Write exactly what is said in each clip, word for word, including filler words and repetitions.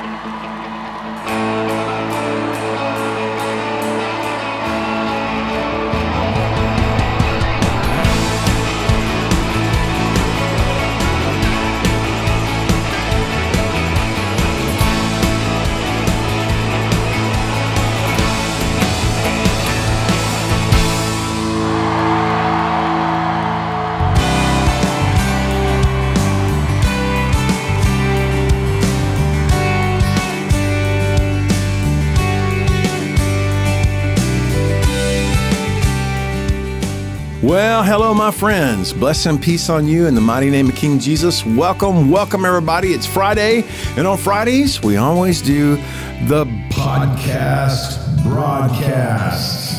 Well, hello, my friends. Blessing and peace on you in the mighty name of King Jesus. Welcome, welcome, everybody. It's Friday, and on Fridays, we always do the podcast broadcast.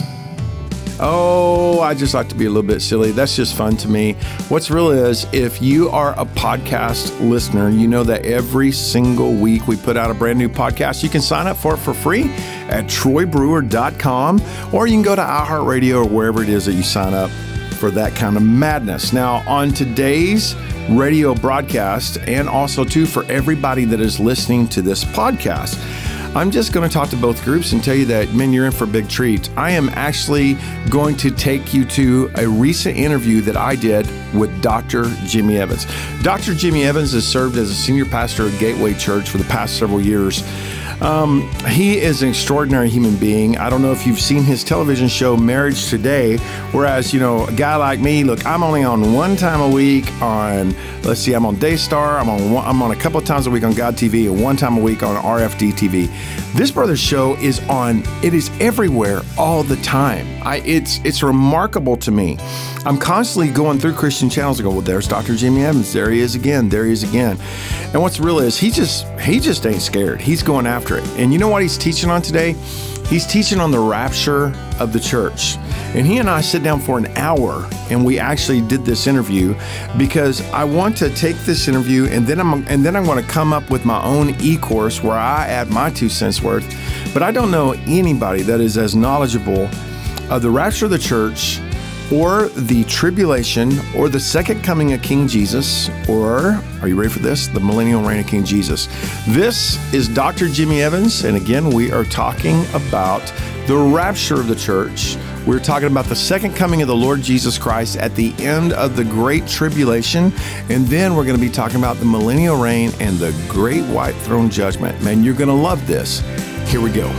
Oh, I just like to be a little bit silly. That's just fun to me. What's real is, if you are a podcast listener, you know that every single week we put out a brand new podcast. You can sign up for it for free at troy brewer dot com, or you can go to iHeartRadio or wherever it is that you sign up for that kind of madness. Now, on today's radio broadcast, and also too for everybody that is listening to this podcast, I'm just going to talk to both groups and tell you that, man, you're in for a big treat. I am actually going to take you to a recent interview that I did with Doctor Jimmy Evans. Doctor Jimmy Evans has served as a senior pastor at Gateway Church for the past several years. Um, he is an extraordinary human being. I don't know if you've seen his television show, Marriage Today, whereas, you know, a guy like me, look, I'm only on one time a week on, let's see, I'm on Daystar, I'm on one, I'm on a couple of times a week on God T V, and one time a week on R F D T V. This brother's show is on, it is everywhere all the time. I, it's, it's remarkable to me. I'm constantly going through Christian channels and go, well, there's Doctor Jimmy Evans. There he is again. There he is again. And what's real is he just, he just ain't scared. He's going after it. And you know what he's teaching on today? He's teaching on the rapture of the church. And he and I sit down for an hour, and we actually did this interview because I want to take this interview and then I'm and then I'm going to come up with my own e-course where I add my two cents worth. But I don't know anybody that is as knowledgeable of the rapture of the church, or the tribulation, or the second coming of King Jesus, or, are you ready for this? The millennial reign of King Jesus. This is Doctor Jimmy Evans, and again, we are talking about the rapture of the church. We're talking about the second coming of the Lord Jesus Christ at the end of the Great Tribulation, and then we're going to be talking about the millennial reign and the Great White Throne Judgment. Man, you're going to love this. Here we go.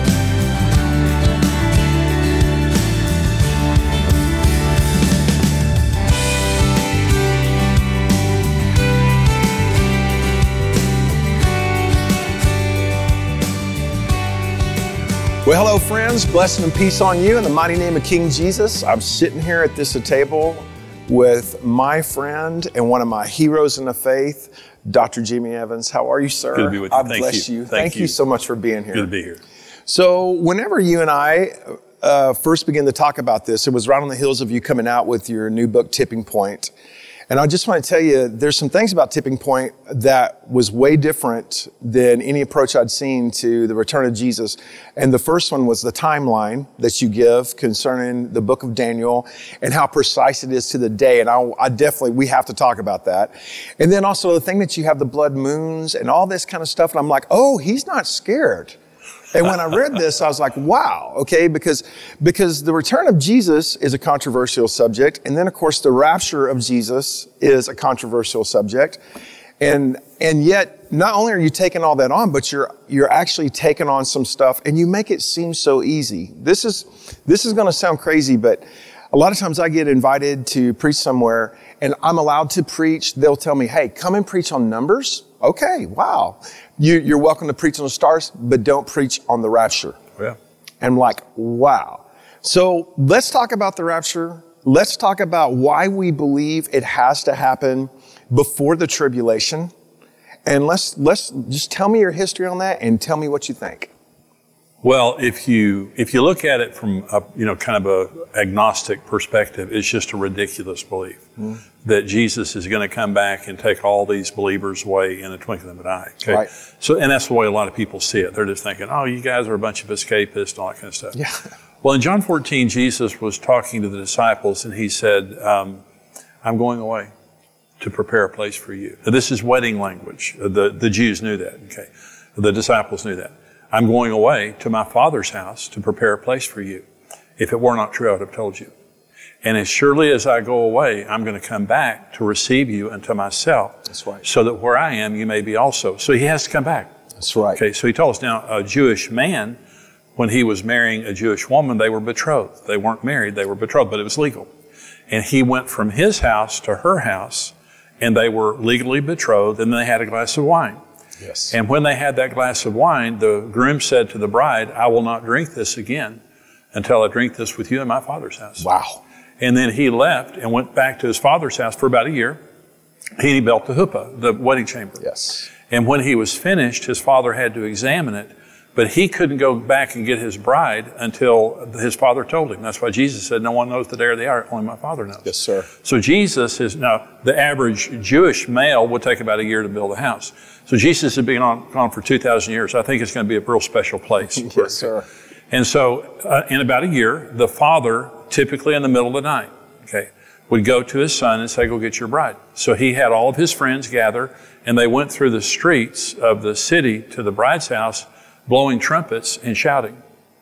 Well, hello, friends. Blessing and peace on you in the mighty name of King Jesus. I'm sitting here at this table with my friend and one of my heroes in the faith, Doctor Jimmy Evans. How are you, sir? Good to be with you. I Thank bless you. you. Thank, Thank you. you so much for being here. Good to be here. So whenever you and I uh, first began to talk about this, it was right on the heels of you coming out with your new book, Tipping Point. And I just want to tell you, there's some things about Tipping Point that was way different than any approach I'd seen to the return of Jesus. And the first one was the timeline that you give concerning the book of Daniel and how precise it is to the day. And I, I definitely, we have to talk about that. And then also the thing that you have the blood moons and all this kind of stuff. And I'm like, oh, he's not scared. And when I read this, I was like, wow, okay, because, because the return of Jesus is a controversial subject. And then, of course, the rapture of Jesus is a controversial subject. And, and yet, not only are you taking all that on, but you're, you're actually taking on some stuff and you make it seem so easy. This is, this is going to sound crazy, but a lot of times I get invited to preach somewhere and I'm allowed to preach. They'll tell me, hey, come and preach on numbers. Okay, wow. You, you're welcome to preach on the stars, but don't preach on the rapture. Yeah. And I'm like, wow. So let's talk about the rapture. Let's talk about why we believe it has to happen before the tribulation. And let's, let's just tell me your history on that and tell me what you think. Well, if you if you look at it from a, you know, kind of a agnostic perspective, it's just a ridiculous belief mm. that Jesus is going to come back and take all these believers away in a twinkling of an eye. Okay? Right. So, and that's the way a lot of people see it. They're just thinking, oh, you guys are a bunch of escapists and all that kind of stuff. Yeah. Well, in John fourteen, Jesus was talking to the disciples and he said, um, I'm going away to prepare a place for you. Now, this is wedding language. The, the Jews knew that. Okay. The disciples knew that. I'm going away to my Father's house to prepare a place for you. If it were not true, I would have told you. And as surely as I go away, I'm going to come back to receive you unto myself. That's right. So that where I am, you may be also. So he has to come back. That's right. Okay, so he told us now, a Jewish man, when he was marrying a Jewish woman, they were betrothed. They weren't married, they were betrothed, but it was legal. And he went from his house to her house, and they were legally betrothed, and they had a glass of wine. Yes. And when they had that glass of wine, the groom said to the bride, I will not drink this again until I drink this with you in my Father's house. Wow. And then he left and went back to his father's house for about a year. He built the huppah, the wedding chamber. Yes. And when he was finished, his father had to examine it, but he couldn't go back and get his bride until his father told him. That's why Jesus said, no one knows the day or the hour, only my Father knows. Yes, sir. So Jesus is, now the average Jewish male would take about a year to build a house. So Jesus has been on, gone for two thousand years. I think it's going to be a real special place. Yes, sir. And so uh, in about a year, the father, typically in the middle of the night, okay, would go to his son and say, go get your bride. So he had all of his friends gather, and they went through the streets of the city to the bride's house, blowing trumpets and shouting.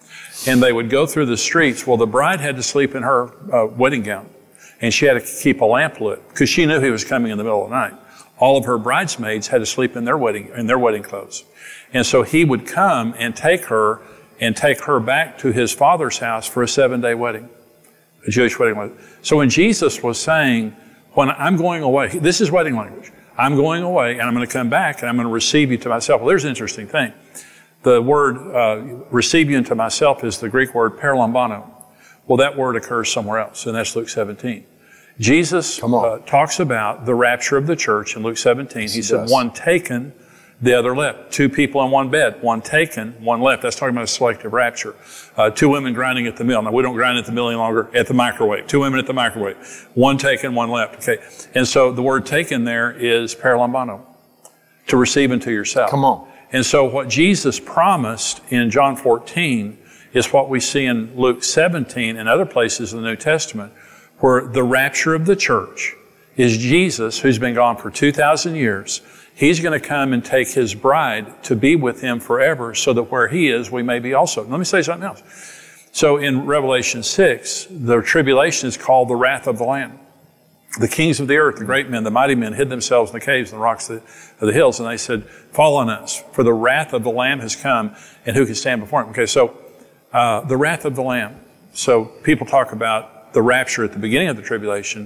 And they would go through the streets. Well, the bride had to sleep in her uh, wedding gown, and she had to keep a lamp lit because she knew he was coming in the middle of the night. All of her bridesmaids had to sleep in their wedding in their wedding clothes. And so he would come and take her and take her back to his father's house for a seven-day wedding, a Jewish wedding wedding. So when Jesus was saying, when I'm going away, this is wedding language. I'm going away and I'm going to come back and I'm going to receive you to myself. Well, there's an interesting thing. The word uh, receive you into myself is the Greek word perlambano. Well, that word occurs somewhere else, and that's Luke seventeen. Jesus uh, talks about the rapture of the church in Luke seventeen. He, he said, does. One taken, the other left. Two people in one bed. One taken, one left. That's talking about a selective rapture. Uh, two women grinding at the mill. Now, we don't grind at the mill any longer, at the microwave. Two women at the microwave. One taken, one left. Okay. And so the word taken there is perlambano, to receive into yourself. Come on. And so what Jesus promised in John fourteen is what we see in Luke seventeen and other places in the New Testament, where the rapture of the church is Jesus, who's been gone for two thousand years. He's going to come and take his bride to be with him forever so that where he is, we may be also. Let me say something else. So in Revelation six, the tribulation is called the wrath of the Lamb. The kings of the earth, the great men, the mighty men, hid themselves in the caves and the rocks of the, of the hills, and they said, fall on us, for the wrath of the Lamb has come, and who can stand before him? Okay, so uh, the wrath of the Lamb. So people talk about the rapture at the beginning of the tribulation,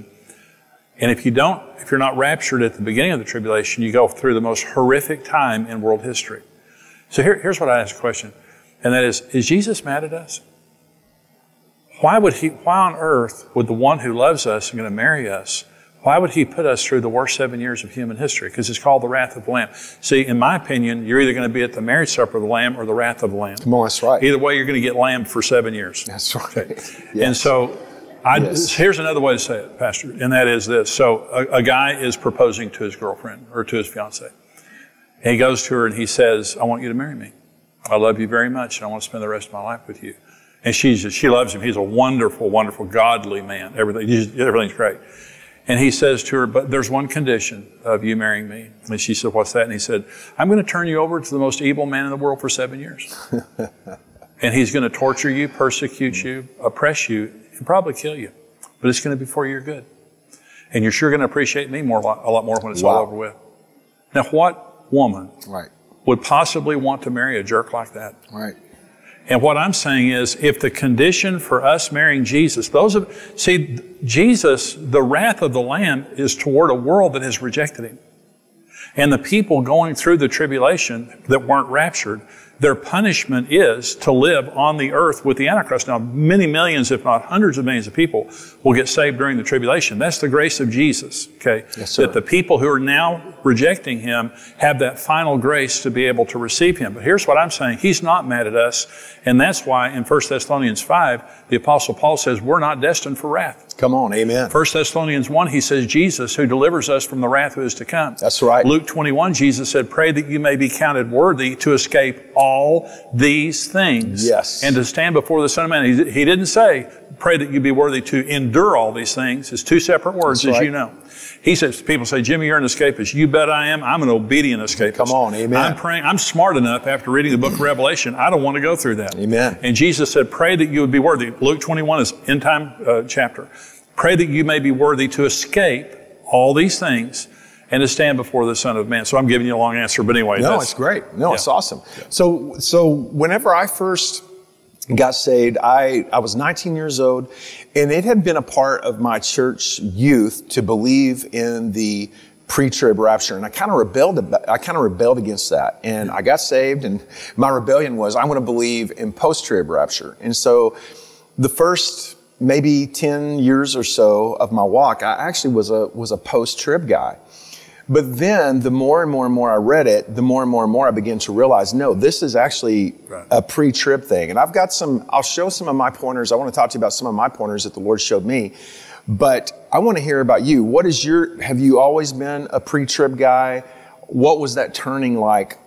and if you don't, if you're not raptured at the beginning of the tribulation, you go through the most horrific time in world history. So here, here's what I ask a question, and that is, is Jesus mad at us? Why would he, why on earth would the one who loves us and going to marry us, why would he put us through the worst seven years of human history? Because it's called the wrath of the Lamb. See, in my opinion, you're either going to be at the marriage supper of the Lamb or the wrath of the Lamb. Come on, that's right. Either way, you're going to get lambed for seven years. That's right. Okay. Yes. And so, I, yes. here's another way to say it, Pastor, and that is this. So a, a guy is proposing to his girlfriend or to his fiancée. And he goes to her and he says, I want you to marry me. I love you very much and I want to spend the rest of my life with you. And she's just, she loves him. He's a wonderful, wonderful, godly man. Everything, everything's great. And he says to her, but there's one condition of you marrying me. And she said, what's that? And he said, I'm going to turn you over to the most evil man in the world for seven years. And he's going to torture you, persecute you, oppress you, and probably kill you. But it's going to be for your good. And you're sure going to appreciate me more, a lot more when it's wow. all over with. Now, what woman right. would possibly want to marry a jerk like that? Right. And what I'm saying is, if the condition for us marrying Jesus, those of, see, Jesus, the wrath of the Lamb is toward a world that has rejected him. And the people going through the tribulation that weren't raptured, their punishment is to live on the earth with the Antichrist. Now, many millions, if not hundreds of millions of people will get saved during the tribulation. That's the grace of Jesus, okay? Yes, sir. That the people who are now rejecting him have that final grace to be able to receive him. But here's what I'm saying. He's not mad at us. And that's why in First Thessalonians five, the Apostle Paul says we're not destined for wrath. Come on, amen. First Thessalonians one, he says, Jesus who delivers us from the wrath who is to come. That's right. Luke twenty-one, Jesus said, pray that you may be counted worthy to escape all all these things. Yes. And to stand before the Son of Man. He, he didn't say, pray that you be worthy to endure all these things. It's two separate words, That's as right. you know. He says, people say, Jimmy, you're an escapist. You bet I am. I'm an obedient escapist. Come on, amen. I'm praying. I'm smart enough after reading the book of Revelation. I don't want to go through that. Amen. And Jesus said, pray that you would be worthy. Luke twenty-one is end time uh, chapter. Pray that you may be worthy to escape all these things and to stand before the Son of Man. So I'm giving you a long answer, but anyway. No, that's, it's great. No, yeah. it's awesome. Yeah. So, so whenever I first got saved, I, I was nineteen years old, and it had been a part of my church youth to believe in the pre-trib rapture, and I kind of rebelled. About, I kind of rebelled against that, and I got saved, and my rebellion was I want to believe in post-trib rapture. And so, the first maybe ten years or so of my walk, I actually was a was a post-trib guy. But then the more and more and more I read it, the more and more and more I began to realize, no, this is actually right. a pre-trib thing. And I've got some, I'll show some of my pointers. I want to talk to you about some of my pointers that the Lord showed me. But I want to hear about you. What is your, have you always been a pre-trib guy? What was that turning like,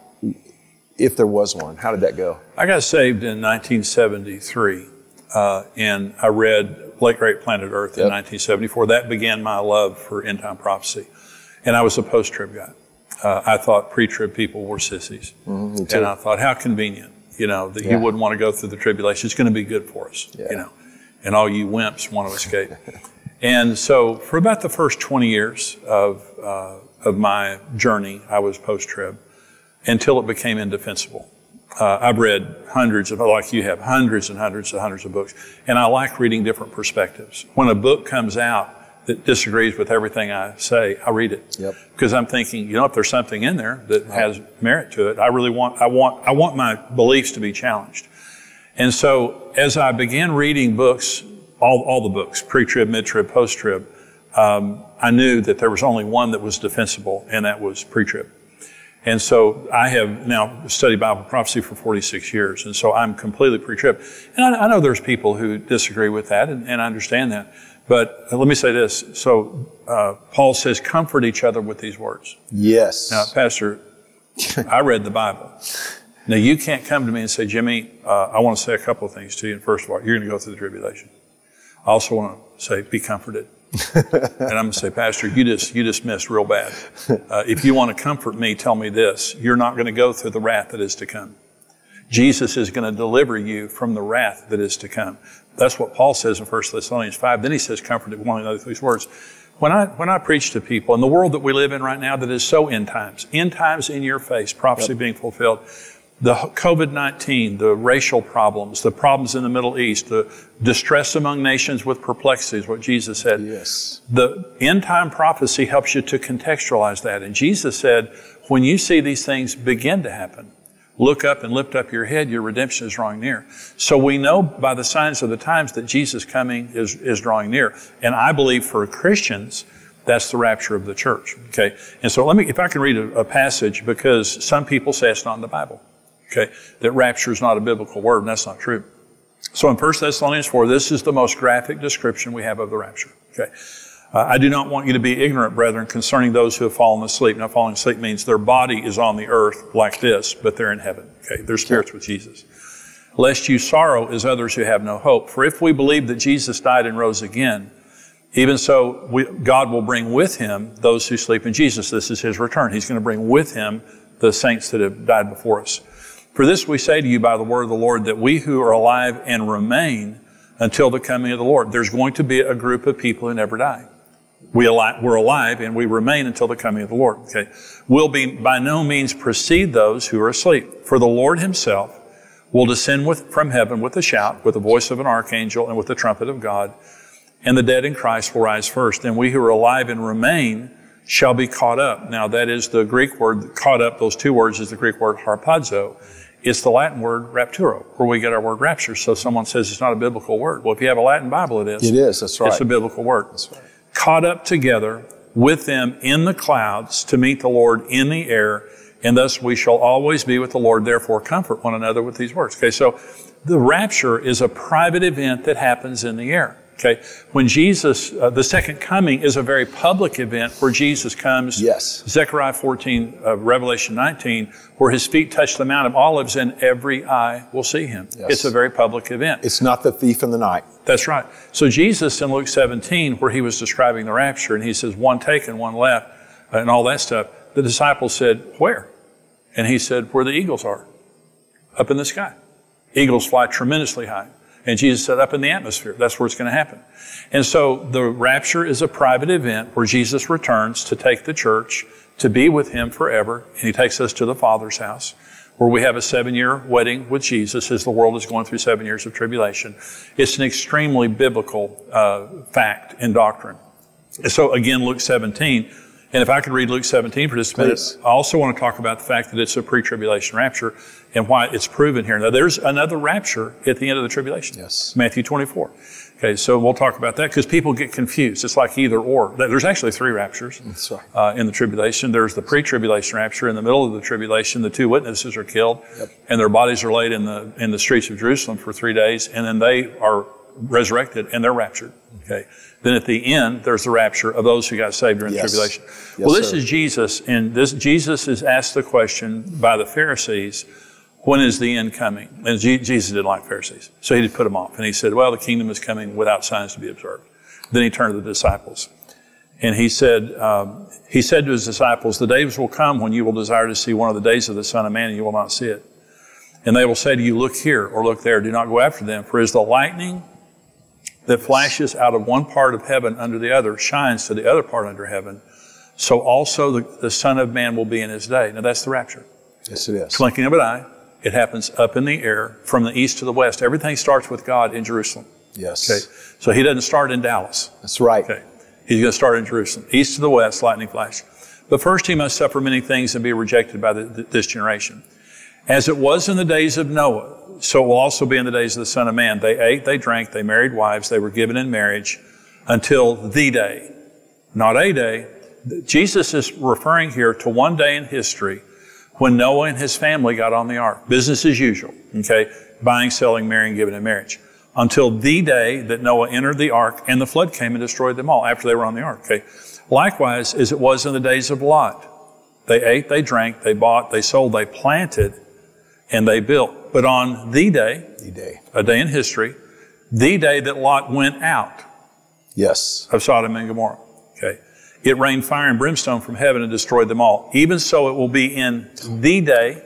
if there was one? How did that go? I got saved in nineteen seventy-three, uh, and I read Late Great Planet Earth in yep. nineteen seventy-four. That began my love for end-time prophecy. And I was a post-trib guy. Uh, I thought pre-trib people were sissies. Mm-hmm, me too. And I thought, how convenient, you know, that yeah. you wouldn't want to go through the tribulation. It's going to be good for us, yeah. you know. And all you wimps want to escape. And so for about the first twenty years of uh, of my journey, I was post-trib until it became indefensible. Uh, I've read hundreds of, like you have, hundreds and hundreds and hundreds of books. And I like reading different perspectives. When a book comes out that disagrees with everything I say, I read it. Yep. Because I'm thinking, you know, if there's something in there that has merit to it, I really want, I want, I want my beliefs to be challenged. And so as I began reading books, all, all the books, pre-trib, mid-trib, post-trib, um, I knew that there was only one that was defensible, and that was pre-trib. And so I have now studied Bible prophecy for forty-six years, and so I'm completely pre-trib. And I, I know there's people who disagree with that, and, and I understand that. But let me say this. So uh, Paul says, comfort each other with these words. Yes. Now, Pastor, I read the Bible. Now, you can't come to me and say, Jimmy, uh, I want to say a couple of things to you. And first of all, you're going to go through the tribulation. I also want to say, be comforted. And I'm going to say, Pastor, you just you just missed real bad. Uh, if you want to comfort me, tell me this. You're not going to go through the wrath that is to come. Jesus is going to deliver you from the wrath that is to come. That's what Paul says in First Thessalonians five. Then he says, comfort one another through these words. When I when I preach to people, in the world that we live in right now that is so end times, end times in your face, prophecy yep. being fulfilled, the COVID nineteen, the racial problems, the problems in the Middle East, the distress among nations with perplexities, what Jesus said. Yes. The end time prophecy helps you to contextualize that. And Jesus said, when you see these things begin to happen, look up and lift up your head, your redemption is drawing near. So we know by the signs of the times that Jesus coming is, is drawing near. And I believe for Christians, that's the rapture of the church. Okay. And so let me, if I can read a, a passage, because some people say it's not in the Bible. Okay. That rapture is not a biblical word, and that's not true. So in First Thessalonians four, this is the most graphic description we have of the rapture. Okay. Uh, I do not want you to be ignorant, brethren, concerning those who have fallen asleep. Now, falling asleep means their body is on the earth like this, but they're in heaven. Okay, they're spirits with Jesus. Lest you sorrow as others who have no hope. For if we believe that Jesus died and rose again, even so we, God will bring with him those who sleep in Jesus. This is his return. He's going to bring with him the saints that have died before us. For this we say to you by the word of the Lord, that we who are alive and remain until the coming of the Lord. There's going to be a group of people who never die. We alive, we're alive and we remain until the coming of the Lord. Okay, will be by no means precede those who are asleep. For the Lord himself will descend with, from heaven with a shout, with the voice of an archangel, and with the trumpet of God. And the dead in Christ will rise first. And we who are alive and remain shall be caught up. Now that is the Greek word, caught up, those two words is the Greek word harpazo. It's the Latin word rapturo, where we get our word rapture. So someone says it's not a biblical word. Well, if you have a Latin Bible, it is. It is, that's right. It's a biblical word. That's right. Caught up together with them in the clouds to meet the Lord in the air, and thus we shall always be with the Lord. Therefore, comfort one another with these words. Okay, so the rapture is a private event that happens in the air. Okay, when Jesus, uh, the second coming is a very public event where Jesus comes. Yes. Zechariah fourteen, uh, Revelation nineteen, where his feet touch the Mount of Olives and every eye will see him. Yes. It's a very public event. It's not the thief in the night. That's right. So Jesus in Luke seventeen, where he was describing the rapture, and he says, one taken, one left, and all that stuff, the disciples said, where? And he said, where the eagles are, up in the sky. Eagles fly tremendously high. And Jesus said, up in the atmosphere. That's where it's going to happen. And so the rapture is a private event where Jesus returns to take the church to be with him forever. And he takes us to the Father's house, where we have a seven-year wedding with Jesus as the world is going through seven years of tribulation. It's an extremely biblical uh, fact and doctrine. And so again, Luke seventeen. And if I could read Luke seventeen for just a minute, I also want to talk about the fact that it's a pre-tribulation rapture and why it's proven here. Now, there's another rapture at the end of the tribulation. Yes. Matthew twenty-four. Okay, so we'll talk about that because people get confused. It's like either or. There's actually three raptures That's right. uh, in the tribulation. There's the pre-tribulation rapture. In the middle of the tribulation, the two witnesses are killed, yep. and their bodies are laid in the in the streets of Jerusalem for three days, and then they are resurrected and they're raptured. Okay. Then at the end, there's the rapture of those who got saved during Yes. the tribulation. Yes, well, this sir. is Jesus, and this Jesus is asked the question by the Pharisees, when is the end coming? And G- Jesus didn't like Pharisees, so he did put them off. And he said, well, the kingdom is coming without signs to be observed. Then he turned to the disciples, and he said, um, he said to his disciples, the days will come when you will desire to see one of the days of the Son of Man, and you will not see it. And they will say to you, look here or look there. Do not go after them, for as the lightning that flashes out of one part of heaven under the other shines to the other part under heaven, so also the, the Son of Man will be in his day. Now that's the rapture. Yes, it is. Twinkling of an eye. It happens up in the air from the east to the west. Everything starts with God in Jerusalem. Yes. Okay. So he doesn't start in Dallas. That's right. Okay. He's going to start in Jerusalem. East to the west, lightning flash. But first he must suffer many things and be rejected by the, this generation. As it was in the days of Noah, so it will also be in the days of the Son of Man. They ate, they drank, they married wives, they were given in marriage until the day. Not a day. Jesus is referring here to one day in history when Noah and his family got on the ark. Business as usual, okay? Buying, selling, marrying, giving in marriage. Until the day that Noah entered the ark and the flood came and destroyed them all after they were on the ark, okay? Likewise, as it was in the days of Lot. They ate, they drank, they bought, they sold, they planted, and they built. But on the day, The day. a day in history, the day that Lot went out Yes. of Sodom and Gomorrah, okay, it rained fire and brimstone from heaven and destroyed them all. Even so it will be in the day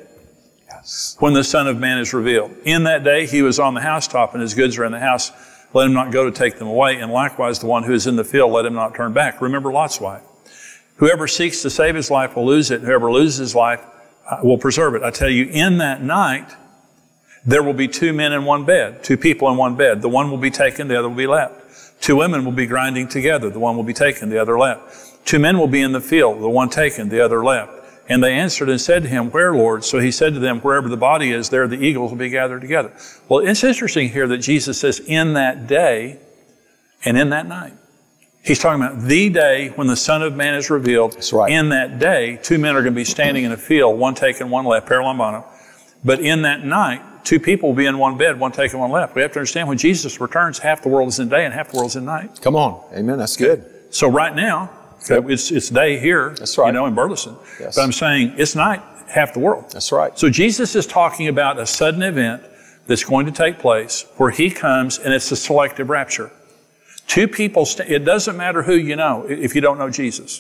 Yes. when the Son of Man is revealed. In that day he was on the housetop and his goods are in the house. Let him not go to take them away. And likewise the one who is in the field, let him not turn back. Remember Lot's wife. Whoever seeks to save his life will lose it. And whoever loses his life uh, will preserve it. I tell you, in that night, there will be two men in one bed, two people in one bed. The one will be taken, the other will be left. Two women will be grinding together. The one will be taken, the other left. Two men will be in the field, the one taken, the other left. And they answered and said to him, where, Lord? So he said to them, wherever the body is, there the eagles will be gathered together. Well, it's interesting here that Jesus says, in that day and in that night. He's talking about the day when the Son of Man is revealed. That's right. In that day, two men are going to be standing in a field, one taken, one left, paralambano. But in that night, two people will be in one bed, one taken, one left. We have to understand when Jesus returns, half the world is in day and half the world is in night. Come on. Amen. That's good. So right now, Yep. it's it's day here, That's right. you know, in Burleson. Yes. But I'm saying it's night, half the world. That's right. So Jesus is talking about a sudden event that's going to take place where he comes and it's a selective rapture. Two people, st- it doesn't matter who you know if you don't know Jesus.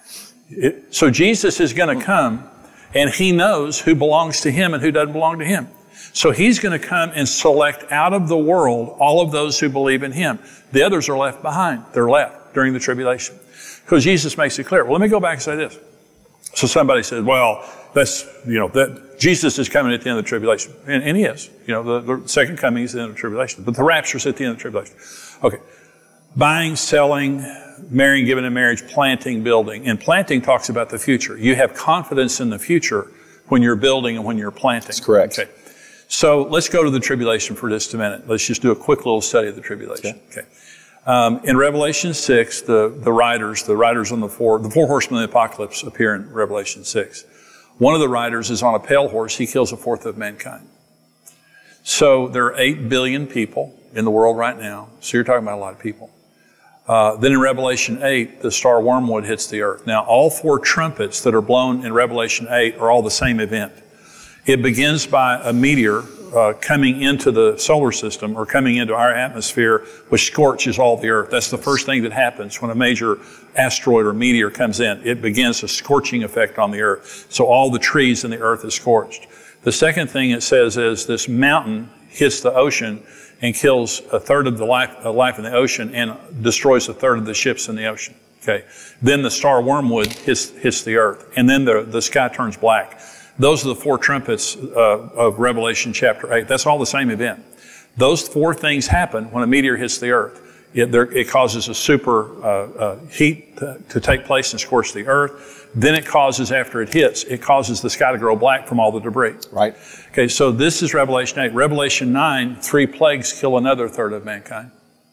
It, so Jesus is going to come and he knows who belongs to him and who doesn't belong to him. So he's going to come and select out of the world all of those who believe in him. The others are left behind. They're left during the tribulation. Because Jesus makes it clear. Well, let me go back and say this. So somebody says, well, that's, you know, that Jesus is coming at the end of the tribulation. And, and he is. You know, the, the second coming is the end of the tribulation. But the rapture is at the end of the tribulation. Okay. Buying, selling, marrying, giving in marriage, planting, building. And planting talks about the future. You have confidence in the future when you're building and when you're planting. That's correct. Okay. So let's go to the tribulation for just a minute. Let's just do a quick little study of the tribulation. Okay. okay. Um, in Revelation six, the, the riders, the riders on the four, the four horsemen of the apocalypse appear in Revelation six. One of the riders is on a pale horse. He kills a fourth of mankind. So there are eight billion people in the world right now. So you're talking about a lot of people. Uh, then in Revelation eight, the star wormwood hits the earth. Now, all four trumpets that are blown in Revelation eight are all the same event. It begins by a meteor uh, coming into the solar system or coming into our atmosphere, which scorches all the earth. That's the first thing that happens when a major asteroid or meteor comes in. It begins a scorching effect on the earth. So all the trees in the earth is scorched. The second thing it says is this mountain hits the ocean and kills a third of the life, uh, life in the ocean and destroys a third of the ships in the ocean. Okay. Then the star wormwood hits, hits the earth, and then the, the sky turns black. Those are the four trumpets uh, of Revelation chapter eight. That's all the same event. Those four things happen when a meteor hits the earth. It, there, it causes a super uh, uh, heat to, to take place and scorch the earth. Then it causes, after it hits, it causes the sky to grow black from all the debris. Right. Okay, so this is Revelation eight. Revelation nine, three plagues kill another third of mankind.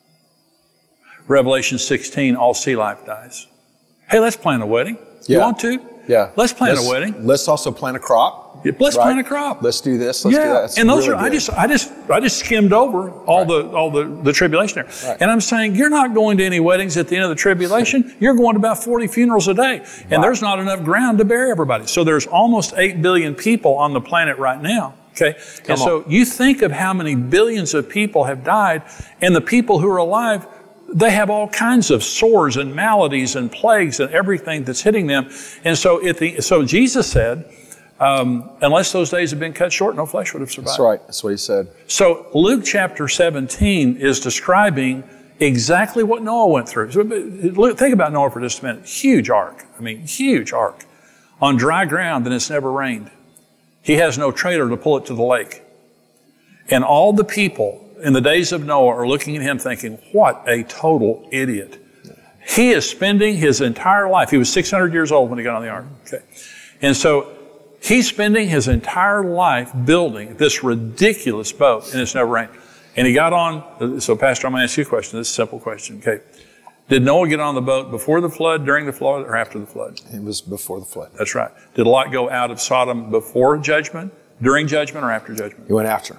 Revelation sixteen, all sea life dies. Hey, let's plan a wedding. Yeah. You want to? Yeah. Let's plan let's, a wedding. Let's also plant a crop. Yeah, let's right? plant a crop. Let's do this. Let's yeah. do that. That's and those really are, I good. just, I just, I just skimmed over all right. the, all the, the tribulation there. Right. And I'm saying, you're not going to any weddings at the end of the tribulation. You're going to about forty funerals a day. And wow. there's not enough ground to bury everybody. So there's almost eight billion people on the planet right now. Okay. Come and so on. you think of how many billions of people have died, and the people who are alive, they have all kinds of sores and maladies and plagues and everything that's hitting them. And so, if the, so Jesus said, um, unless those days had been cut short, no flesh would have survived. That's right. That's what he said. So Luke chapter seventeen is describing exactly what Noah went through. So think about Noah for just a minute. Huge ark. I mean, huge ark. On dry ground, and it's never rained. He has no trailer to pull it to the lake. And all the people in the days of Noah are looking at him thinking, what a total idiot. He is spending his entire life. He was six hundred years old when he got on the ark. Okay. And so he's spending his entire life building this ridiculous boat, and it's never rained. And he got on, so Pastor, I'm going to ask you a question. This is a simple question. Okay. Did Noah get on the boat before the flood, during the flood, or after the flood? It was before the flood. That's right. Did Lot go out of Sodom before judgment, during judgment, or after judgment? He went after.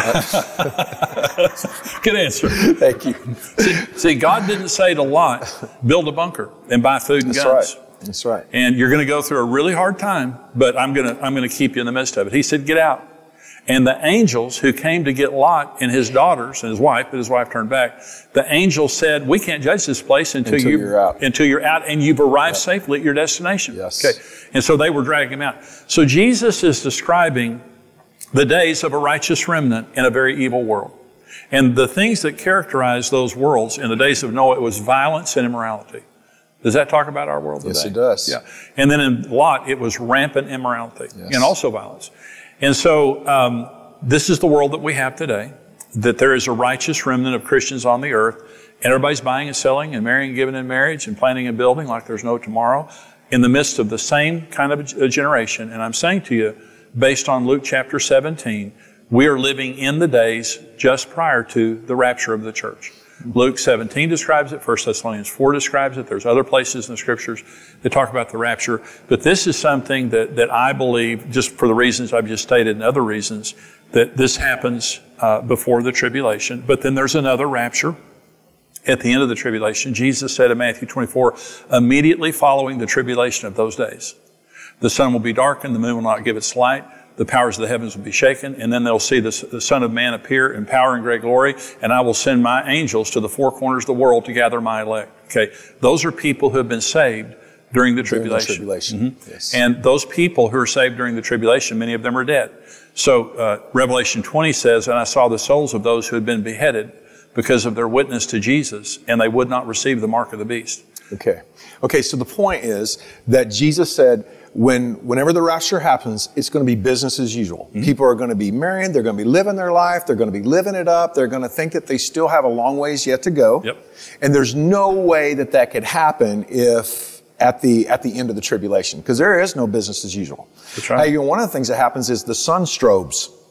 Good answer. Thank you. See, see, God didn't say to Lot, build a bunker and buy food and That's guns. right. That's right. And you're going to go through a really hard time, but I'm going to I'm going to keep you in the midst of it. He said, get out. And the angels who came to get Lot and his daughters and his wife, but his wife turned back, the angels said, we can't judge this place until, Until you, you're out. until you're out and you've arrived Yep. safely at your destination. Yes. Okay. And so they were dragging him out. So Jesus is describing the days of a righteous remnant in a very evil world. And the things that characterize those worlds in the days of Noah, it was violence and immorality. Does that talk about our world today? Yes, it does. Yeah. And then in Lot, it was rampant immorality Yes. and also violence. And so um, this is the world that we have today, that there is a righteous remnant of Christians on the earth, and everybody's buying and selling and marrying and giving in marriage and planning and building like there's no tomorrow in the midst of the same kind of a generation. And I'm saying to you, based on Luke chapter seventeen, we are living in the days just prior to the rapture of the church. Luke seventeen describes it. First Thessalonians four describes it. There's other places in the scriptures that talk about the rapture. But this is something that, that I believe, just for the reasons I've just stated and other reasons, that this happens uh, before the tribulation. But then there's another rapture at the end of the tribulation. Jesus said in Matthew twenty-four, immediately following the tribulation of those days, the sun will be darkened, the moon will not give its light, the powers of the heavens will be shaken, and then they'll see the, the Son of Man appear in power and great glory, and I will send my angels to the four corners of the world to gather my elect. Okay, those are people who have been saved during the During tribulation. the tribulation. Mm-hmm. Yes. And those people who are saved during the tribulation, many of them are dead. So uh, Revelation twenty says, and I saw the souls of those who had been beheaded because of their witness to Jesus, and they would not receive the mark of the beast. Okay. Okay, so the point is that Jesus said, when whenever the rapture happens, it's going to be business as usual. Mm-hmm. People are going to be married, they're going to be living their life, they're going to be living it up, they're going to think that they still have a long ways yet to go. Yep. And there's no way that that could happen if at the at the end of the tribulation, because there is no business as usual. That's right. Hey, you know, one of the things that happens is the sun strobes.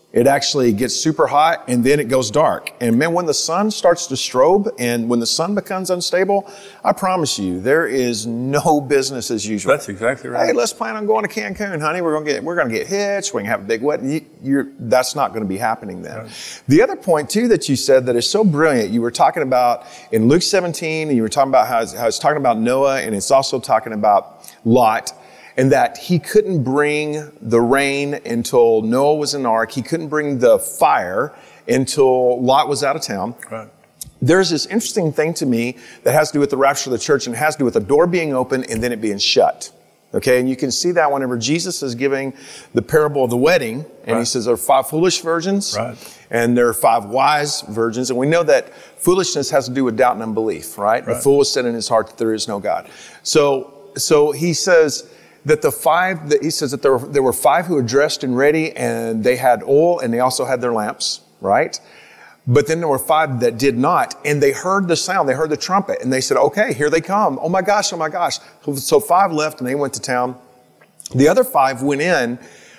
It actually gets super hot and then it goes dark. And man, when the sun starts to strobe and when the sun becomes unstable, I promise you, there is no business as usual. That's exactly right. Hey, let's plan on going to Cancun, honey. We're going to get, we're going to get hitched. We're going to have a big wedding. You, you're, that's not going to be happening then. Right. The other point too that you said that is so brilliant, you were talking about in Luke seventeen, and you were talking about how, how it's talking about Noah, and it's also talking about Lot. And that he couldn't bring the rain until Noah was in the ark. He couldn't bring the fire until Lot was out of town. Right. There's this interesting thing to me that has to do with the rapture of the church and has to do with the door being open and then it being shut. Okay, and you can see that whenever Jesus is giving the parable of the wedding, and right. he says there are five foolish virgins, right. and there are five wise virgins, and we know that foolishness has to do with doubt and unbelief, right? right. The fool has said in his heart that there is no God. So, so he says that the five, that he says that there were, there were five who were dressed and ready, and they had oil, and they also had their lamps, right? But then there were five that did not, and they heard the sound, they heard the trumpet, and they said, okay, here they come. Oh my gosh, oh my gosh. So five left, and they went to town. The other five went in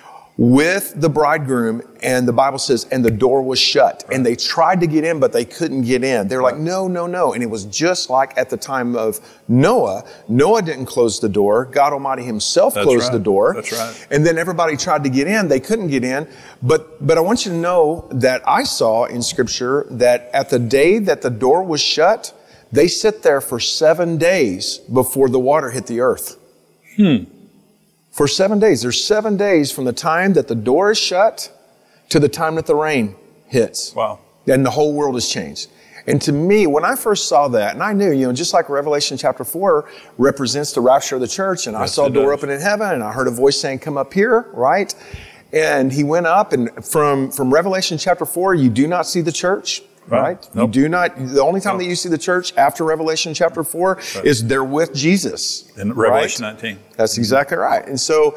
with the bridegroom, and the Bible says, and the door was shut. Right. And they tried to get in, but they couldn't get in. They're like, no, no, no. And it was just like at the time of Noah. Noah didn't close the door. God Almighty himself That's closed right. the door. That's right. And then everybody tried to get in. They couldn't get in. But, but I want you to know that I saw in Scripture that at the day that the door was shut, they sit there for seven days before the water hit the earth. Hmm. For seven days. There's seven days from the time that the door is shut to the time that the rain hits. Wow. And the whole world has changed. And to me, when I first saw that, and I knew, you know, just like Revelation chapter four represents the rapture of the church, and yes, I saw a door open in heaven, and I heard a voice saying, come up here, right? And he went up, and from, from Revelation chapter four, you do not see the church. Right? right? Nope. You do not, the only time nope. that you see the church after Revelation chapter four right. is they're with Jesus. In Revelation right? nineteen. That's exactly right. And so,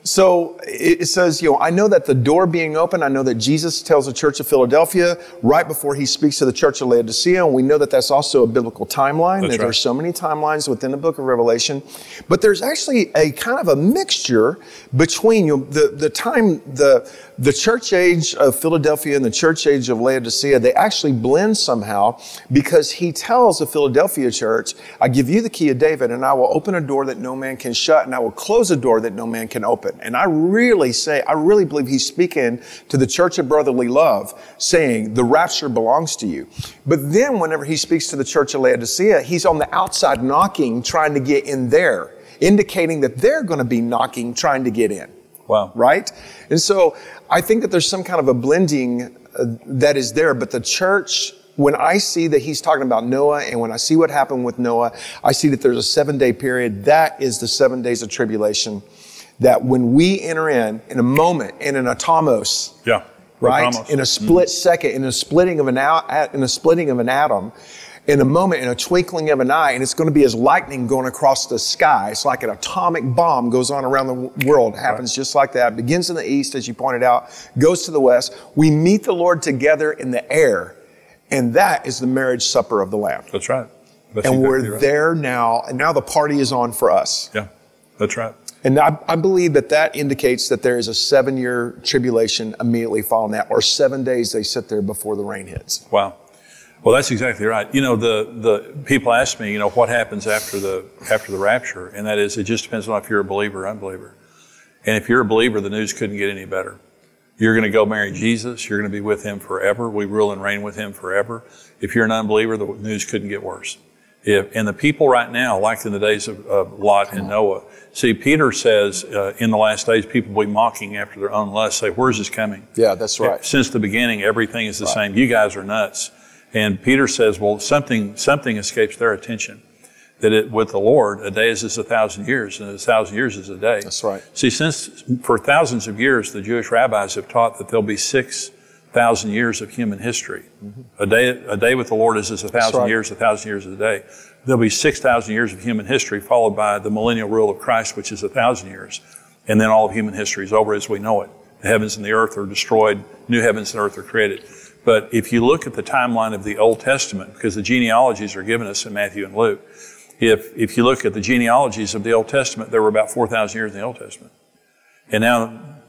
so it says, you know, I know that the door being open, I know that Jesus tells the church of Philadelphia right before he speaks to the church of Laodicea. And we know that that's also a biblical timeline, that's that right. there's so many timelines within the book of Revelation. But there's actually a kind of a mixture between, you know, the, the time, the, the church age of Philadelphia and the church age of Laodicea, they actually blend somehow because he tells the Philadelphia church, I give you the key of David, and I will open a door that no man can shut, and I will close a door that no man can open. And I really say, I really believe he's speaking to the church of brotherly love, saying the rapture belongs to you. But then whenever he speaks to the church of Laodicea, he's on the outside knocking, trying to get in there, indicating that they're going to be knocking, trying to get in. Wow. Right? And so I think that there's some kind of a blending uh, that is there, but the church, when I see that he's talking about Noah, and when I see what happened with Noah, I see that there's a seven day period. That is the seven days of tribulation. That when we enter in, in a moment, in an atomos, yeah, right, atomos. in a split mm-hmm. second, in a splitting of an out, in a splitting of an atom, in a moment, in a twinkling of an eye, and it's going to be as lightning going across the sky. It's like an atomic bomb goes on around the world. It happens right. just like that. It begins in the east, as you pointed out, goes to the west. We meet the Lord together in the air, and that is the marriage supper of the Lamb. That's right. That's and exactly we're right. there now, and now the party is on for us. Yeah, that's right. And I, I believe that that indicates that there is a seven-year tribulation immediately following that, or seven days they sit there before the rain hits. Wow. Well, that's exactly right. You know, the, the people ask me, you know, what happens after the after the rapture, and that is, it just depends on if you're a believer or unbeliever. And if you're a believer, the news couldn't get any better. You're going to go marry Jesus. You're going to be with him forever. We rule and reign with him forever. If you're an unbeliever, the news couldn't get worse. If, and the people right now, like in the days of, of Lot and Noah, see, Peter says uh, in the last days, people will be mocking after their own lust, say, where's this coming? Yeah, that's right. Since the beginning, everything is the right. same. You guys are nuts. And Peter says, well, something something escapes their attention. That it, with the Lord, a day is as a thousand years, and a thousand years is a day. That's right. See, since for thousands of years, the Jewish rabbis have taught that there'll be six thousand years of human history. Mm-hmm. A day a day with the Lord is as a thousand right. years, a thousand years is a day. There'll be six thousand years of human history, followed by the millennial rule of Christ, which is a thousand years. And then all of human history is over as we know it. The heavens and the earth are destroyed, new heavens and earth are created. But if you look at the timeline of the Old Testament, because the genealogies are given us in Matthew and Luke, if if you look at the genealogies of the Old Testament, there were about four thousand years in the Old Testament. And now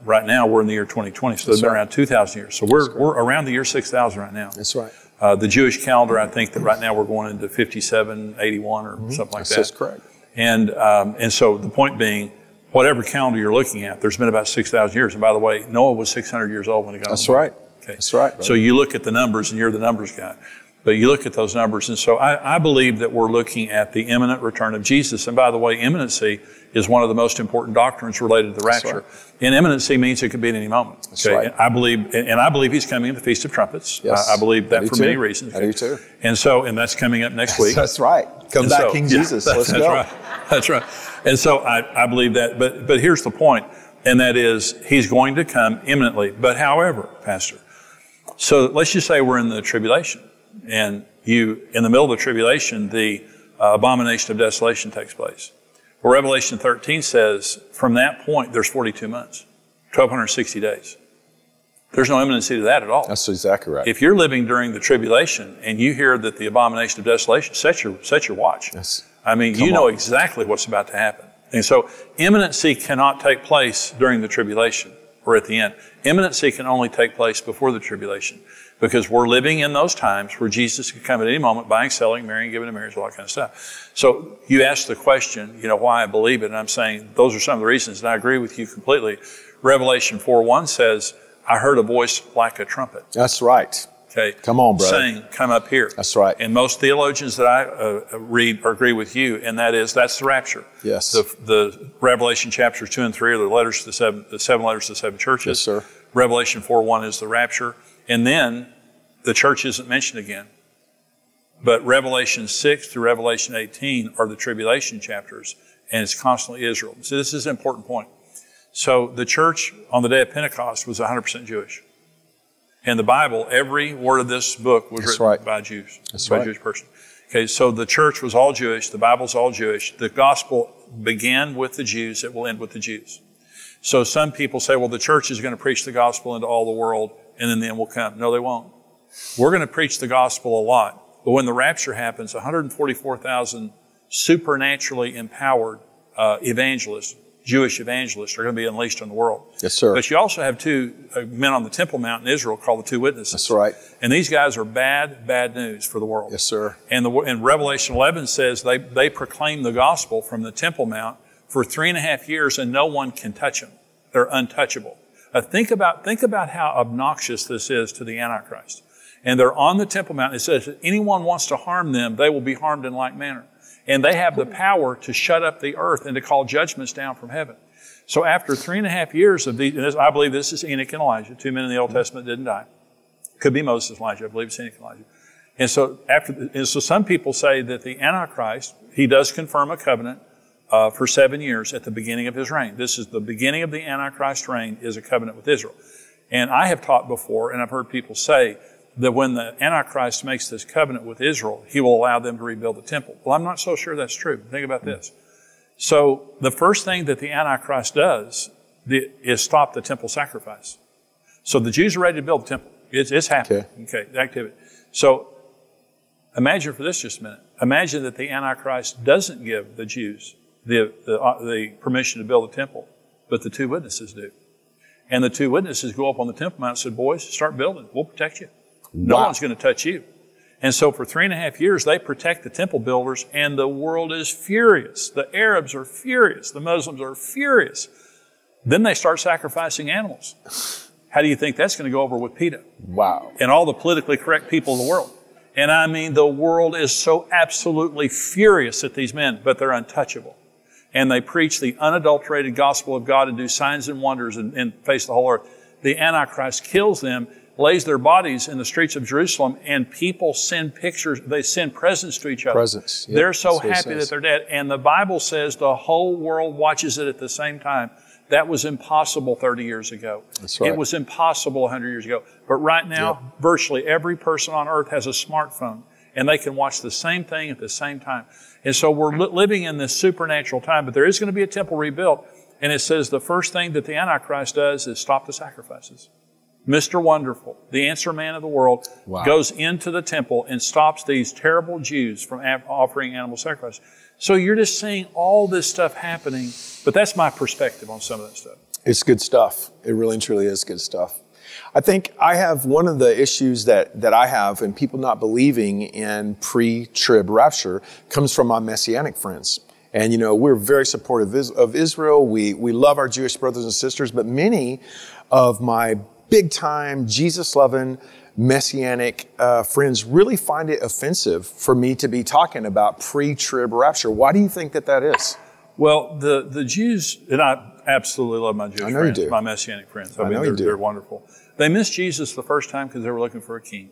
right now we're in the year twenty twenty, so they've been right. around two thousand years. So we're we're around the year six thousand right now. That's right. Uh, the Jewish calendar, I think that right now we're going into fifty-seven eighty-one or mm-hmm. something like that's, that. That's correct. And um, and so the point being, whatever calendar you're looking at, there's been about six thousand years. And by the way, Noah was six hundred years old when he got That's on right. Okay. That's right. Brother. So you look at the numbers, and you're the numbers guy. But you look at those numbers, and so I, I believe that we're looking at the imminent return of Jesus. And by the way, imminency is one of the most important doctrines related to the rapture. Right. And imminency means it could be at any moment. That's okay? right. And I believe, and I believe he's coming at the Feast of Trumpets. Yes. I, I believe that I for too. many reasons. I do too. And so, and that's coming up next week. That's right. Come and back, so, King yeah, Jesus. That's, Let's that's go. Right. That's right. And so I, I believe that. But but here's the point, and that is he's going to come imminently. But however, Pastor, so let's just say we're in the tribulation, and you in the middle of the tribulation, the uh, abomination of desolation takes place. Well, Revelation thirteen says from that point there's forty-two months, twelve sixty days. There's no imminency to that at all. That's exactly right. If you're living during the tribulation and you hear that the abomination of desolation, set your set your watch. Yes. I mean, Come you know on. exactly what's about to happen. And so imminency cannot take place during the tribulation or at the end. Imminency can only take place before the tribulation, because we're living in those times where Jesus could come at any moment, buying, selling, marrying, giving to marriage, all that kind of stuff. So you asked the question, you know, why I believe it, and I'm saying those are some of the reasons, and I agree with you completely. Revelation four one says, I heard a voice like a trumpet. That's right. Okay. Come on, brother. Saying, come up here. That's right. And most theologians that I uh, read or agree with you, and that is, that's the rapture. Yes. The, the Revelation chapters two and three are the letters to the seven, the seven letters to the seven churches. Yes, sir. Revelation four one is the rapture. And then the church isn't mentioned again. But Revelation six through Revelation eighteen are the tribulation chapters, and it's constantly Israel. So this is an important point. So the church on the day of Pentecost was one hundred percent Jewish. In the Bible, every word of this book was That's written right. by Jews, That's by right. a Jewish person. Okay, so the church was all Jewish. The Bible's all Jewish. The gospel began with the Jews. It will end with the Jews. So some people say, well, the church is going to preach the gospel into all the world, and then the end will come. No, they won't. We're going to preach the gospel a lot. But when the rapture happens, one hundred forty-four thousand supernaturally empowered uh, evangelists, Jewish evangelists, are going to be unleashed on the world. Yes, sir. But you also have two uh, men on the Temple Mount in Israel called the two witnesses. That's right. And these guys are bad, bad news for the world. Yes, sir. And, the, and Revelation eleven says they, they proclaim the gospel from the Temple Mount for three and a half years, and no one can touch them. They're untouchable. Uh, think about think about how obnoxious this is to the Antichrist. And they're on the Temple Mount. It says if anyone wants to harm them, they will be harmed in like manner. And they have the power to shut up the earth and to call judgments down from heaven. So after three and a half years of these, and this, I believe this is Enoch and Elijah. Two men in the Old Testament didn't die. Could be Moses and Elijah. I believe it's Enoch and Elijah. And so after, and so some people say that the Antichrist, he does confirm a covenant uh, for seven years at the beginning of his reign. This is the beginning of the Antichrist reign, is a covenant with Israel. And I have taught before, and I've heard people say that when the Antichrist makes this covenant with Israel, he will allow them to rebuild the temple. Well, I'm not so sure that's true. Think about this. So the first thing that the Antichrist does is stop the temple sacrifice. So the Jews are ready to build the temple. It's, it's happening. Okay. okay, the activity. So imagine for this just a minute. Imagine that the Antichrist doesn't give the Jews the, the, uh, the permission to build the temple, but the two witnesses do. And the two witnesses go up on the Temple Mount and said, boys, start building. We'll protect you. No Wow. one's going to touch you. And so for three and a half years, they protect the temple builders, and the world is furious. The Arabs are furious. The Muslims are furious. Then they start sacrificing animals. How do you think that's going to go over with PETA? Wow. And all the politically correct people in the world. And I mean, the world is so absolutely furious at these men, but they're untouchable. And they preach the unadulterated gospel of God and do signs and wonders and, and face the whole earth. The Antichrist kills them, lays their bodies in the streets of Jerusalem, and people send pictures, they send presents to each other. Presents. Yep. They're so That's what it happy says. that they're dead. And the Bible says the whole world watches it at the same time. That was impossible thirty years ago. That's right. It was impossible one hundred years ago. But right now, Yep. virtually every person on earth has a smartphone, and they can watch the same thing at the same time. And so we're li- living in this supernatural time, but there is going to be a temple rebuilt. And it says the first thing that the Antichrist does is stop the sacrifices. Mister Wonderful, the answer man of the world, Wow. goes into the temple and stops these terrible Jews from af- offering animal sacrifice. So you're just seeing all this stuff happening, but that's my perspective on some of that stuff. It's good stuff. It really and truly is good stuff. I think I have one of the issues that, that I have and people not believing in pre-trib rapture comes from my Messianic friends. And, you know, we're very supportive of Israel. We, we love our Jewish brothers and sisters, but many of my big time Jesus loving Messianic uh, friends really find it offensive for me to be talking about pre-trib rapture. Why do you think that that is? Well, the, the Jews, and I absolutely love my Jewish I know friends, you do. my Messianic friends. I, I mean, know they're, you do. they're wonderful. They missed Jesus the first time because they were looking for a king.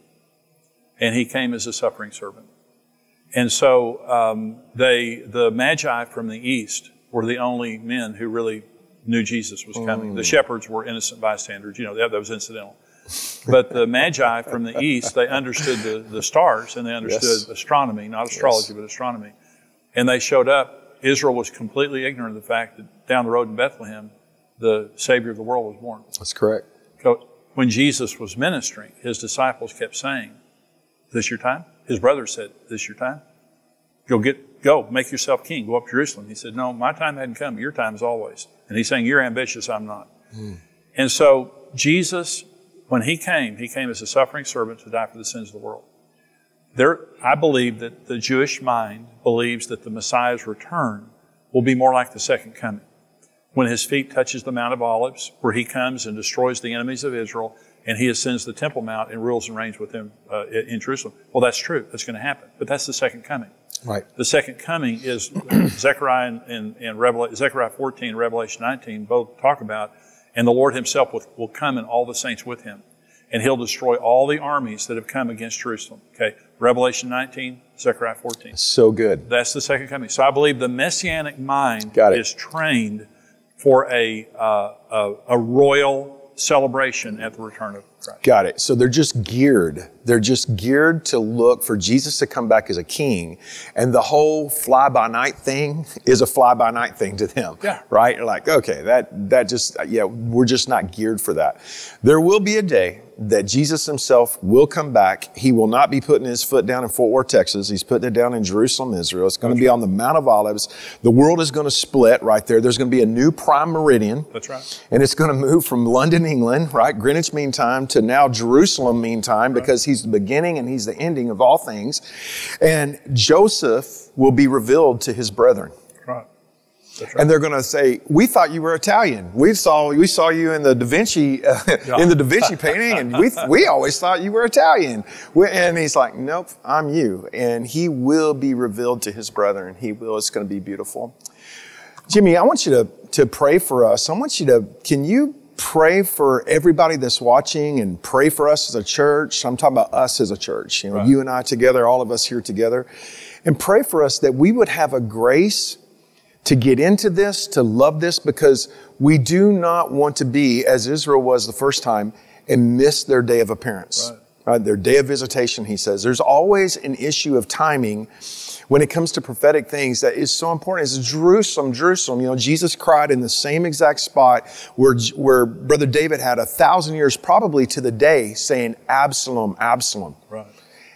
And he came as a suffering servant. And so um, they, the Magi from the East were the only men who really knew Jesus was coming. Mm. The shepherds were innocent bystanders. You know, that, that was incidental. But the Magi from the East, they understood the, the stars and they understood Yes. astronomy, not astrology, Yes. but astronomy. And they showed up. Israel was completely ignorant of the fact that down the road in Bethlehem, the Savior of the world was born. That's correct. So when Jesus was ministering, his disciples kept saying, "Is this your time?" His brothers said, "Is this your time? Go get, go, make yourself king. Go up to Jerusalem." He said, "No, my time hadn't come. Your time is always." And he's saying, "You're ambitious, I'm not." Mm. And so Jesus, when he came, he came as a suffering servant to die for the sins of the world. There, I believe that the Jewish mind believes that the Messiah's return will be more like the second coming. When his feet touches the Mount of Olives, where he comes and destroys the enemies of Israel, and he ascends the Temple Mount and rules and reigns with them uh, in Jerusalem. Well, that's true. That's going to happen. But that's the second coming. Right. The second coming is Zechariah and, and, and Revelation, Zechariah fourteen and Revelation nineteen both talk about, and the Lord himself will, will come and all the saints with him. And he'll destroy all the armies that have come against Jerusalem. Okay, Revelation nineteen, Zechariah fourteen. So good. That's the second coming. So I believe the Messianic mind Got it. is trained for a, uh, a a royal celebration at the return of Christ. Got it. So they're just geared. They're just geared to look for Jesus to come back as a king. And the whole fly-by-night thing is a fly-by-night thing to them. Yeah. Right? You're like, okay, that, that just, yeah, we're just not geared for that. There will be a day that Jesus himself will come back. He will not be putting his foot down in Fort Worth, Texas. He's putting it down in Jerusalem, Israel. It's going to be on the Mount of Olives. The world is going to split right there. There's going to be a new prime meridian. That's right. And it's going to move from London, England, right, Greenwich Mean Time, to now Jerusalem Mean Time, because he's the beginning and he's the ending of all things. And Joseph will be revealed to his brethren. Right. That's right. And they're going to say, "We thought you were Italian. We saw we saw you in the Da Vinci uh, Yeah. in the Da Vinci painting, and we we always thought you were Italian." We, and he's like, "Nope, I'm you." And he will be revealed to his brethren. He will. It's going to be beautiful. Jimmy, I want you to to pray for us. I want you to. Can you pray for everybody that's watching and pray for us as a church? I'm talking about us as a church. You know, Right. you and I together, all of us here together, and pray for us that we would have a grace to get into this, to love this, because we do not want to be, as Israel was the first time, and miss their day of appearance. Right. Right? Their day of visitation, he says. There's always an issue of timing when it comes to prophetic things that is so important. It's Jerusalem, Jerusalem. You know, Jesus cried in the same exact spot where, where Brother David had a thousand years probably to the day saying, "Absalom, Absalom." Right.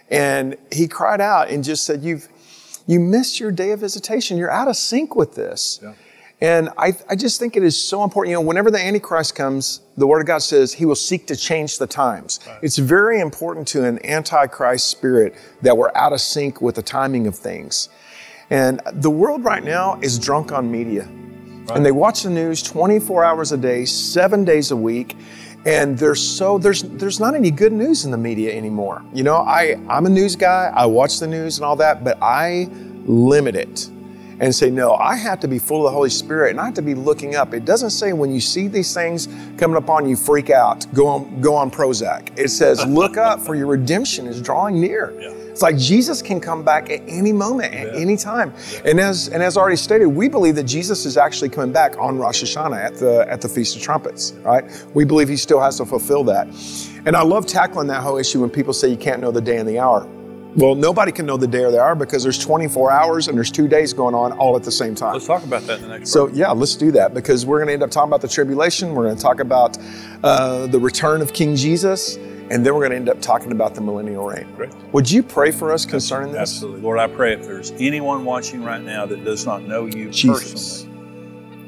And he cried out and just said, you've, you missed your day of visitation. You're out of sync with this. Yeah. And I, I just think it is so important. You know, whenever the Antichrist comes, the Word of God says he will seek to change the times. Right. It's very important to an Antichrist spirit that we're out of sync with the timing of things. And the world right now is drunk on media. Right. And they watch the news twenty-four hours a day, seven days a week. And there's so there's there's not any good news in the media anymore. You know, I, I'm a news guy, I watch the news and all that, but I limit it and say, no, I have to be full of the Holy Spirit and I have to be looking up. It doesn't say when you see these things coming upon you, freak out, go on, go on Prozac. It says, look up, for your redemption is drawing near. Yeah. It's like Jesus can come back at any moment, at Yeah. any time. Yeah. And as and as already stated, we believe that Jesus is actually coming back on Rosh Hashanah at the at the Feast of Trumpets, right? We believe he still has to fulfill that. And I love tackling that whole issue when people say you can't know the day and the hour. Well, nobody can know the day or the hour because there's twenty-four hours and there's two days going on all at the same time. Let's talk about that in the next So part. yeah, let's do that, because we're going to end up talking about the tribulation. We're going to talk about uh, the return of King Jesus, and then we're going to end up talking about the millennial reign. Great. Would you pray for us concerning this? Absolutely. Lord, I pray if there's anyone watching right now that does not know you Jesus. personally,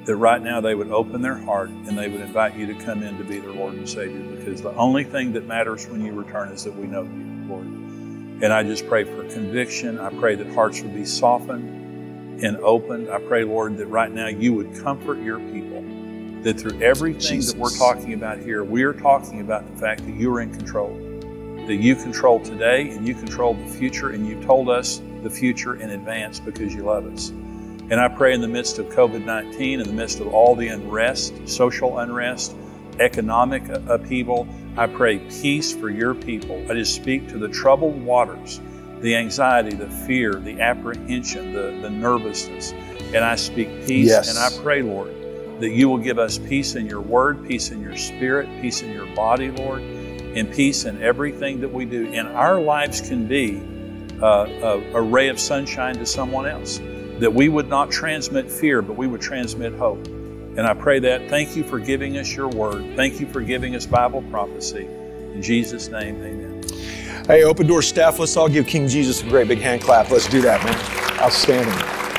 that right now they would open their heart and they would invite you to come in to be their Lord and Savior, because the only thing that matters when you return is that we know you, Lord. And I just pray for conviction. I pray that hearts would be softened and opened. I pray, Lord, that right now you would comfort your people, that through everything Jesus. that we're talking about here, we are talking about the fact that you are in control, that you control today and you control the future, and you've told us the future in advance because you love us. And I pray in the midst of covid nineteen, in the midst of all the unrest, social unrest, economic upheaval, I pray peace for your people. I just speak to the troubled waters, the anxiety, the fear, the apprehension, the, the nervousness, and I speak peace. Yes. And I pray, Lord, that you will give us peace in your word, peace in your spirit, peace in your body, Lord, and peace in everything that we do. And our lives can be uh, a, a ray of sunshine to someone else, that we would not transmit fear, but we would transmit hope. And I pray that. Thank you for giving us your word. Thank you for giving us Bible prophecy. In Jesus' name, amen. Hey, Open Door staff, let's all give King Jesus a great big hand clap. Let's do that, man. Outstanding.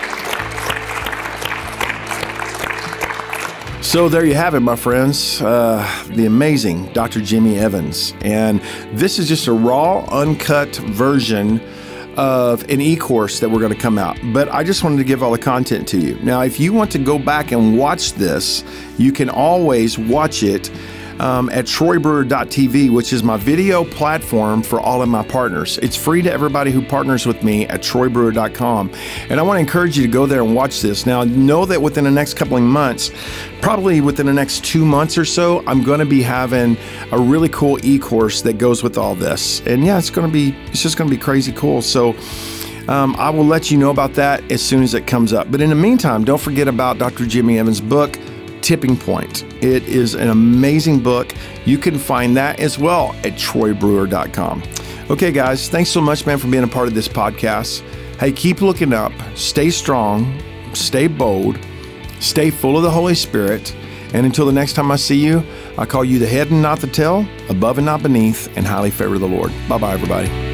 So there you have it, my friends, uh, the amazing Doctor Jimmy Evans. And this is just a raw, uncut version of an e-course that we're going to come out. But I just wanted to give all the content to you. Now, if you want to go back and watch this, you can always watch it um, at troy brewer dot t v, which is my video platform for all of my partners. It's free to everybody who partners with me at troy brewer dot com. And I want to encourage you to go there and watch this. Now, know that within the next couple of months, probably within the next two months or so, I'm going to be having a really cool e-course that goes with all this. And yeah, it's going to be, it's just going to be crazy cool. So um, I will let you know about that as soon as it comes up. But in the meantime, don't forget about Doctor Jimmy Evans' book, Tipping Point. It is an amazing book. You can find that as well at troy brewer dot com. Okay, guys, thanks so much, man, for being a part of this podcast. Hey, keep looking up, stay strong, stay bold, stay full of the Holy Spirit. And until the next time I see you, I call you the head and not the tail, above and not beneath, and highly favor the Lord. Bye-bye, everybody.